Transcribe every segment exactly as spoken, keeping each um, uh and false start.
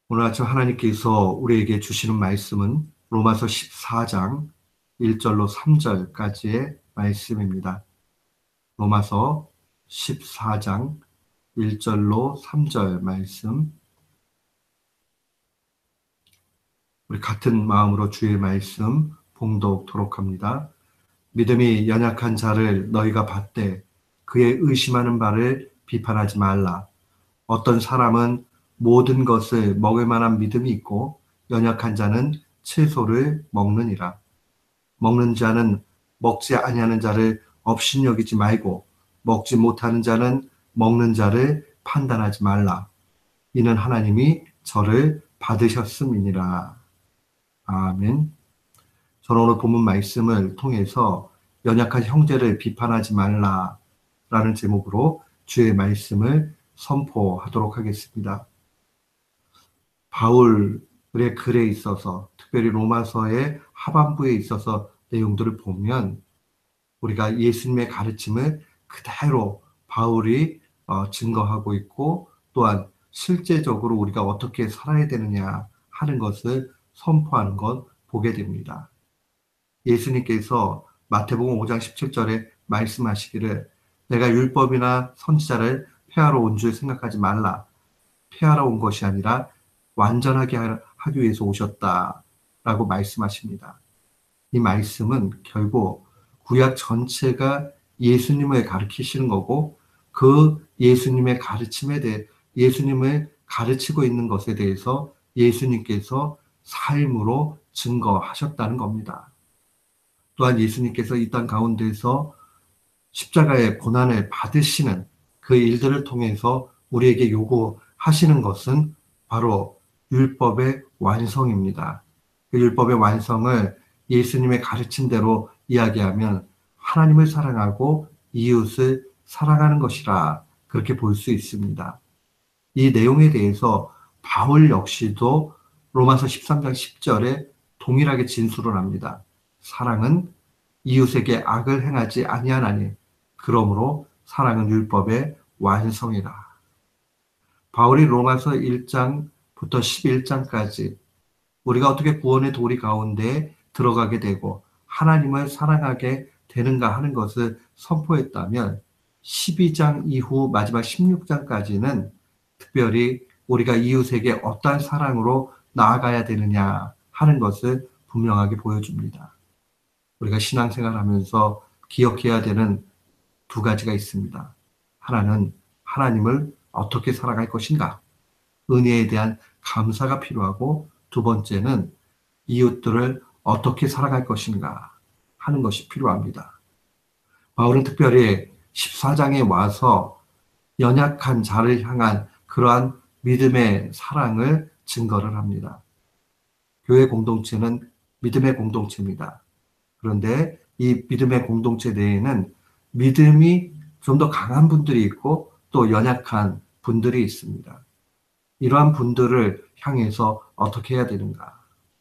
오늘 아침 하나님께서 우리에게 주시는 말씀은 로마서 십사 장 일 절로 삼 절까지의 말씀입니다. 로마서 십사 장 일 절로 삼 절 말씀, 우리 같은 마음으로 주의 말씀 봉독토록 합니다. 믿음이 연약한 자를 너희가 받되 그의 의심하는 바를 비판하지 말라. 어떤 사람은 모든 것을 먹을 만한 믿음이 있고 연약한 자는 채소를 먹느니라. 먹는 자는 먹지 아니하는 자를 업신여기지 말고 먹지 못하는 자는 먹는 자를 판단하지 말라. 이는 하나님이 저를 받으셨음이니라. 아멘. 저는 오늘 본문 말씀을 통해서 연약한 형제를 비판하지 말라라는 제목으로 주의 말씀을 선포하도록 하겠습니다. 바울의 글에 있어서, 특별히 로마서의 하반부에 있어서 내용들을 보면 우리가 예수님의 가르침을 그대로 바울이 어, 증거하고 있고, 또한 실제적으로 우리가 어떻게 살아야 되느냐 하는 것을 선포하는 것 보게 됩니다. 예수님께서 마태복음 오 장 십칠 절에 말씀하시기를 내가 율법이나 선지자를 폐하러 온 줄 생각하지 말라. 폐하러 온 것이 아니라 완전하게 하기 위해서 오셨다라고 말씀하십니다. 이 말씀은 결국 구약 전체가 예수님을 가르치시는 거고, 그 예수님의 가르침에 대해 예수님을 가르치고 있는 것에 대해서 예수님께서 삶으로 증거하셨다는 겁니다. 또한 예수님께서 이 땅 가운데서 십자가의 고난을 받으시는 그 일들을 통해서 우리에게 요구하시는 것은 바로 율법의 완성입니다. 그 율법의 완성을 예수님의 가르침대로 이야기하면 하나님을 사랑하고 이웃을 사랑하는 것이라 그렇게 볼 수 있습니다. 이 내용에 대해서 바울 역시도 로마서 십삼 장 십 절에 동일하게 진술을 합니다. 사랑은 이웃에게 악을 행하지 아니하나니 그러므로 사랑은 율법의 완성이라. 바울이 로마서 일 장부터 십일 장까지 우리가 어떻게 구원의 도리 가운데 들어가게 되고 하나님을 사랑하게 되는가 하는 것을 선포했다면, 십이 장 이후 마지막 십육 장까지는 특별히 우리가 이웃에게 어떠한 사랑으로 나아가야 되느냐 하는 것을 분명하게 보여줍니다. 우리가 신앙생활하면서 기억해야 되는 두 가지가 있습니다. 하나는 하나님을 어떻게 살아갈 것인가, 은혜에 대한 감사가 필요하고, 두 번째는 이웃들을 어떻게 살아갈 것인가 하는 것이 필요합니다. 바울은 특별히 십사 장에 와서 연약한 자를 향한 그러한 믿음의 사랑을 증거를 합니다. 교회 공동체는 믿음의 공동체입니다. 그런데 이 믿음의 공동체 내에는 믿음이 좀 더 강한 분들이 있고 또 연약한 분들이 있습니다. 이러한 분들을 향해서 어떻게 해야 되는가?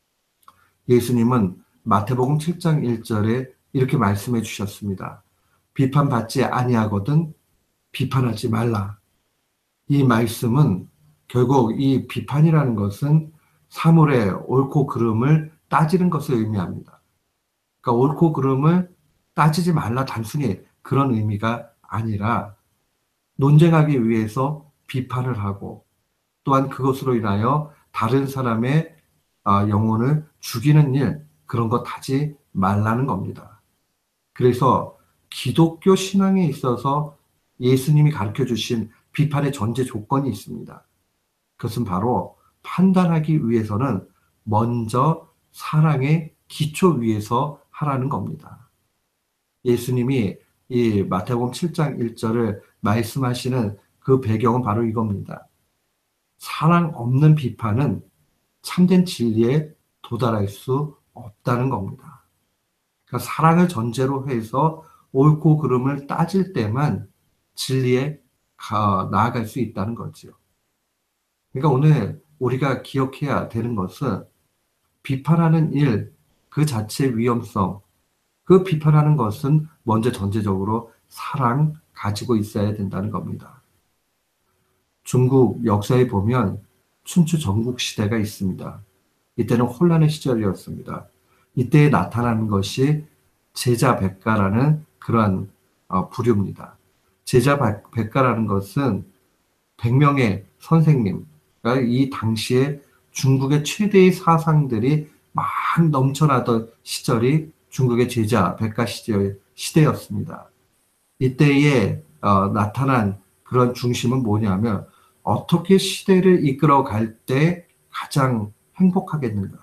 예수님은 마태복음 칠 장 일 절에 이렇게 말씀해 주셨습니다. 비판받지 아니하거든 비판하지 말라. 이 말씀은 결국 이 비판이라는 것은 사물의 옳고 그름을 따지는 것을 의미합니다. 그러니까 옳고 그름을 따지지 말라, 단순히 그런 의미가 아니라 논쟁하기 위해서 비판을 하고, 또한 그것으로 인하여 다른 사람의 영혼을 죽이는 일, 그런 것 하지 말라는 겁니다. 그래서 기독교 신앙에 있어서 예수님이 가르쳐 주신 비판의 전제 조건이 있습니다. 그것은 바로 판단하기 위해서는 먼저 사랑의 기초 위에서 하라는 겁니다. 예수님이 이 마태복음 칠 장 일 절을 말씀하시는 그 배경은 바로 이겁니다. 사랑 없는 비판은 참된 진리에 도달할 수 없다는 겁니다. 그러니까 사랑을 전제로 해서 옳고 그름을 따질 때만 진리에 가, 나아갈 수 있다는 거죠. 그러니까 오늘 우리가 기억해야 되는 것은 비판하는 일, 그 자체의 위험성, 그 비판하는 것은 먼저 전제적으로 사랑 가지고 있어야 된다는 겁니다. 중국 역사에 보면 춘추 전국 시대가 있습니다. 이때는 혼란의 시절이었습니다. 이때에 나타나는 것이 제자백가라는 그러한 어, 부류입니다. 제자백가라는 것은 백 명의 선생님, 그러니까 이 당시에 중국의 최대의 사상들이 막 넘쳐나던 시절이 중국의 제자 백가 시절 시대였습니다. 이때에 어, 나타난 그런 중심은 뭐냐면 어떻게 시대를 이끌어 갈 때 가장 행복하겠는가.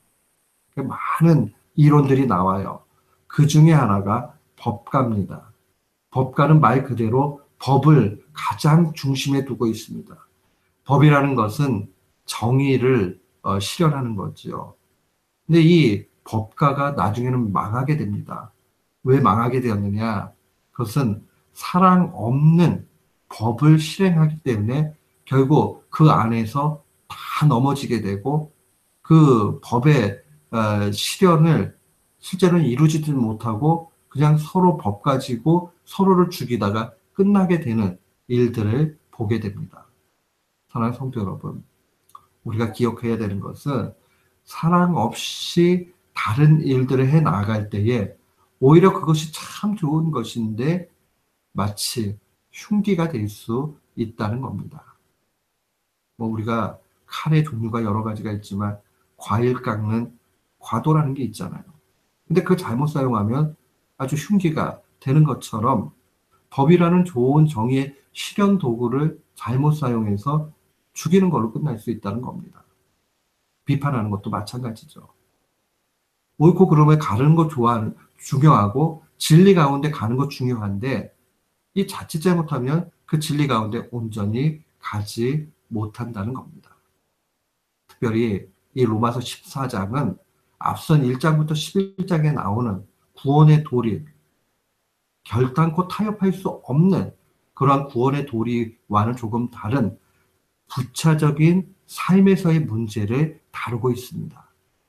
많은 이론들이 나와요. 그 중에 하나가 법가입니다. 법가는 말 그대로 법을 가장 중심에 두고 있습니다. 법이라는 것은 정의를 어, 실현하는 거죠. 근데 이 법가가 나중에는 망하게 됩니다. 왜 망하게 되었느냐? 그것은 사랑 없는 법을 실행하기 때문에 결국 그 안에서 다 넘어지게 되고 그 법의 어, 실현을 실제로는 이루지도 못하고 그냥 서로 법 가지고 서로를 죽이다가 끝나게 되는 일들을 보게 됩니다. 사랑하는 성도 여러분, 우리가 기억해야 되는 것은 사랑 없이 다른 일들을 해 나갈 때에 오히려 그것이 참 좋은 것인데 마치 흉기가 될 수 있다는 겁니다. 뭐 우리가 칼의 종류가 여러 가지가 있지만 과일 깎는 과도라는 게 있잖아요. 근데 그걸 잘못 사용하면 아주 흉기가 되는 것처럼 법이라는 좋은 정의의 실현 도구를 잘못 사용해서 죽이는 걸로 끝날 수 있다는 겁니다. 비판하는 것도 마찬가지죠. 옳고 그름을 가르는 거 좋아하는, 중요하고 진리 가운데 가는 거 중요한데 이 자칫 잘못하면 그 진리 가운데 온전히 가지 못한다는 겁니다. 특별히 이 로마서 십사 장은 앞선 일 장부터 십일 장에 나오는 구원의 도리, 결단코 타협할 수 없는 그러한 구원의 도리와는 조금 다른 부차적인 삶에서의 문제를 다루고 있습니다.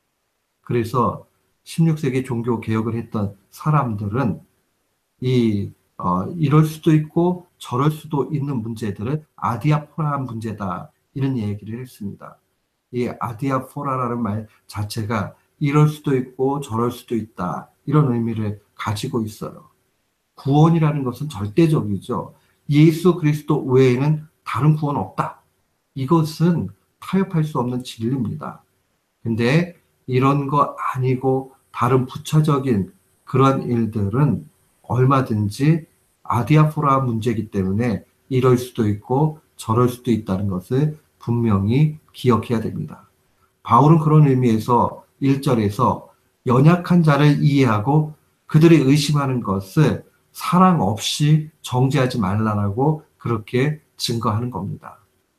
그래서 십육 세기 종교 개혁을 했던 사람들은 이 어, 이럴 수도 있고 저럴 수도 있는 문제들을 아디아포라한 문제다 이런 얘기를 했습니다. 이 아디아포라라는 말 자체가 이럴 수도 있고 저럴 수도 있다 이런 의미를 가지고 있어요. 구원이라는 것은 절대적이죠. 예수 그리스도 외에는 다른 구원 없다. 이것은 타협할 수 없는 진리입니다. 근데 이런 거 아니고 다른 부차적인 그런 일들은 얼마든지 아디아포라 문제이기 때문에 이럴 수도 있고 저럴 수도 있다는 것을 분명히 기억해야 됩니다. 바울은 그런 의미에서 일 절에서 연약한 자를 이해하고 그들이 의심하는 것을 사랑 없이 정죄하지 말라라고 그렇게 증거하는 겁니다.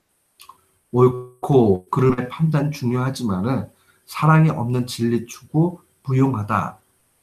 옳고 그름의 판단 중요하지만은 사랑이 없는 진리 추구 무용하다.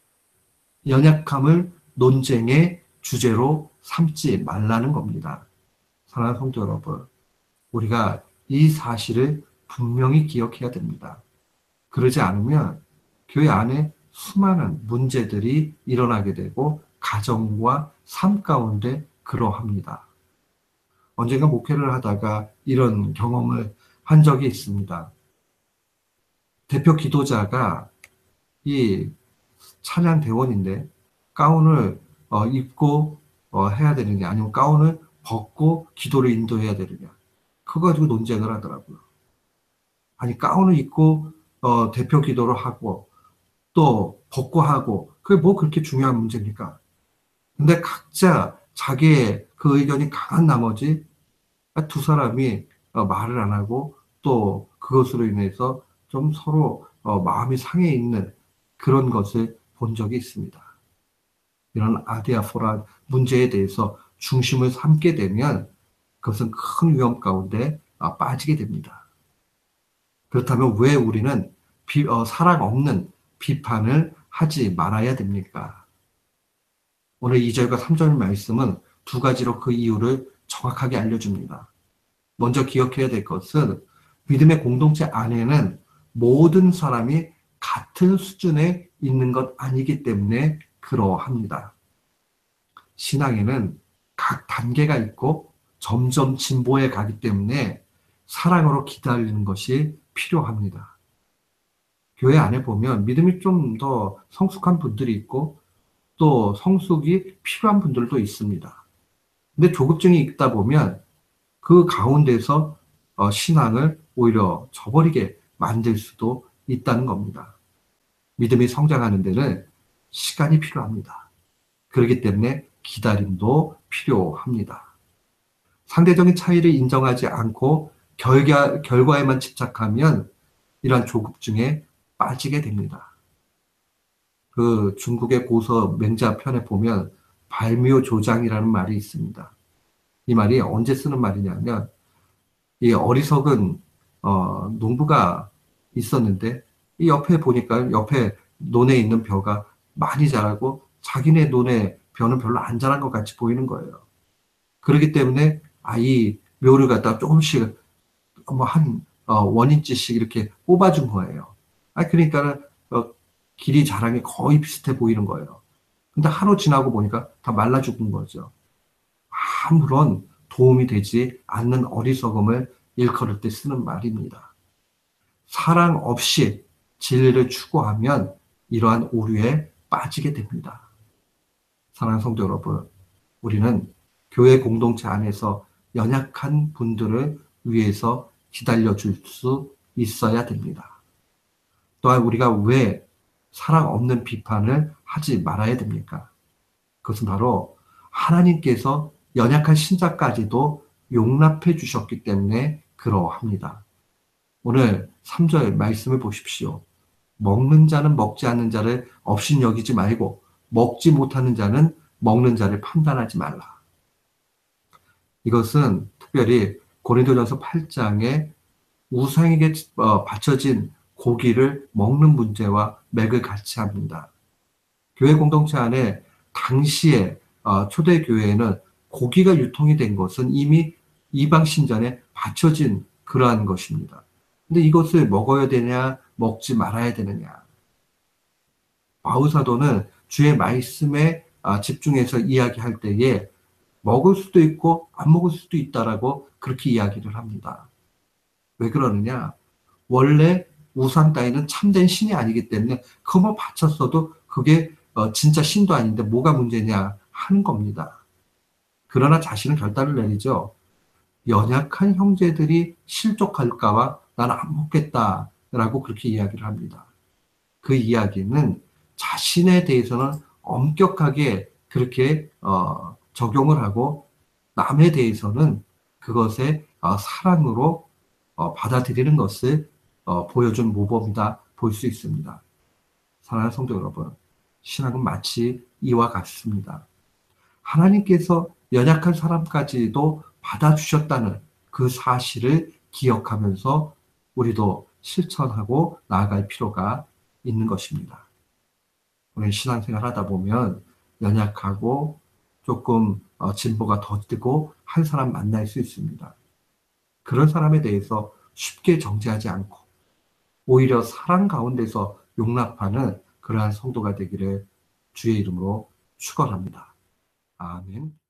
연약함을 논쟁의 주제로 삼지 말라는 겁니다. 사랑하는 성도 여러분, 우리가 이 사실을 분명히 기억해야 됩니다. 그러지 않으면 교회 안에 수많은 문제들이 일어나게 되고 가정과 삶 가운데 그러합니다. 언젠가 목회를 하다가 이런 경험을 한 적이 있습니다. 대표 기도자가 이 찬양 대원인데 가운을 어, 입고 어, 해야 되느냐 아니면 가운을 벗고 기도를 인도해야 되느냐 그거 가지고 논쟁을 하더라고요. 아니 가운을 입고 어, 대표 기도를 하고 또 벗고 하고 그게 뭐 그렇게 중요한 문제입니까? 근데 각자 자기의 그 의견이 강한 나머지 두 사람이 어, 말을 안 하고 또 그것으로 인해서 좀 서로 어, 마음이 상해 있는 그런 것을 본 적이 있습니다. 이런 아디아포라 문제에 대해서 중심을 삼게 되면 그것은 큰 위험 가운데 어, 빠지게 됩니다. 그렇다면 왜 우리는 비, 어, 사랑 없는 비판을 하지 말아야 됩니까? 오늘 이 절과 삼 절 말씀은 두 가지로 그 이유를 정확하게 알려줍니다. 먼저 기억해야 될 것은 믿음의 공동체 안에는 모든 사람이 같은 수준에 있는 것 아니기 때문에 그러합니다. 신앙에는 각 단계가 있고 점점 진보해 가기 때문에 사랑으로 기다리는 것이 필요합니다. 교회 안에 보면 믿음이 좀 더 성숙한 분들이 있고 또 성숙이 필요한 분들도 있습니다. 근데 조급증이 있다 보면 그 가운데서 어, 신앙을 오히려 저버리게 만들 수도 있다는 겁니다. 믿음이 성장하는 데는 시간이 필요합니다. 그렇기 때문에 기다림도 필요합니다. 상대적인 차이를 인정하지 않고 결과, 결과에만 집착하면 이러한 조급증에 빠지게 됩니다. 그 중국의 고서 맹자편에 보면 발묘 조장이라는 말이 있습니다. 이 말이 언제 쓰는 말이냐면 이 어리석은 어, 농부가 있었는데 이 옆에 보니까 옆에 논에 있는 벼가 많이 자라고 자기네 논의 벼는 별로 안 자란 것 같이 보이는 거예요. 그렇기 때문에 아, 이 묘를 갖다 조금씩 뭐한 어, 원인치씩 이렇게 뽑아준 거예요. 아, 그러니까는 어, 길이 자랑이 거의 비슷해 보이는 거예요. 근데 하루 지나고 보니까 다 말라 죽은 거죠. 아무런 도움이 되지 않는 어리석음을 일컬을 때 쓰는 말입니다. 사랑 없이 진리를 추구하면 이러한 오류에 빠지게 됩니다. 사랑하는 성도 여러분, 우리는 교회 공동체 안에서 연약한 분들을 위해서 기다려줄 수 있어야 됩니다. 또한 우리가 왜 사랑 없는 비판을 하지 말아야 됩니까? 그것은 바로 하나님께서 연약한 신자까지도 용납해 주셨기 때문에 그러합니다. 오늘 삼 절 말씀을 보십시오. 먹는 자는 먹지 않는 자를 업신여기지 말고 먹지 못하는 자는 먹는 자를 판단하지 말라. 이것은 특별히 고린도전서 팔 장에 우상에게 어, 바쳐진 고기를 먹는 문제와 맥을 같이 합니다. 교회 공동체 안에 당시에 어, 초대 교회에는 고기가 유통이 된 것은 이미 이방 신전에 바쳐진 그러한 것입니다. 근데 이것을 먹어야 되냐, 먹지 말아야 되느냐. 바울 사도는 주의 말씀에 아, 집중해서 이야기할 때에 먹을 수도 있고 안 먹을 수도 있다라고 그렇게 이야기를 합니다. 왜 그러느냐? 원래 우상 따위는 참된 신이 아니기 때문에 그거 뭐 바쳤어도 그게 어, 진짜 신도 아닌데 뭐가 문제냐 하는 겁니다. 그러나 자신은 결단을 내리죠. 연약한 형제들이 실족할까봐 나는 안 먹겠다라고 그렇게 이야기를 합니다. 그 이야기는 자신에 대해서는 엄격하게 그렇게 어, 적용을 하고 남에 대해서는 그것에 어, 사랑으로 어, 받아들이는 것을 어, 보여준 모범이다 볼 수 있습니다. 사랑하는 성도 여러분, 신앙은 마치 이와 같습니다. 하나님께서 연약한 사람까지도 받아주셨다는 그 사실을 기억하면서 우리도 실천하고 나아갈 필요가 있는 것입니다. 우리 신앙생활 하다 보면 연약하고 조금 어, 진보가 더디고 한 사람 만날 수 있습니다. 그런 사람에 대해서 쉽게 정죄하지 않고 오히려 사랑 가운데서 용납하는 그러한 성도가 되기를 주의 이름으로 축원합니다. 아멘.